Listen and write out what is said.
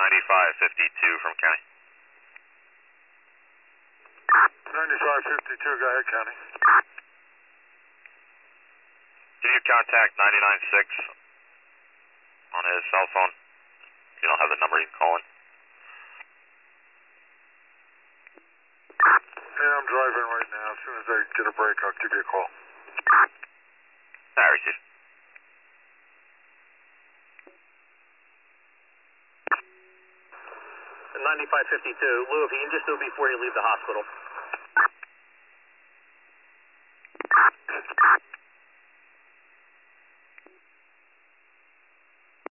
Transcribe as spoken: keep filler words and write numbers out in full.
ninety-five fifty-two from County. ninety-five fifty-two, go ahead, County. Can you contact ninety-nine six on his cell phone? You don't have the number you can call in. Yeah, I'm driving right now. As soon as I get a break, I'll give you a call. I received. ninety-five fifty-two, Lou, if you can just do it before you leave the hospital.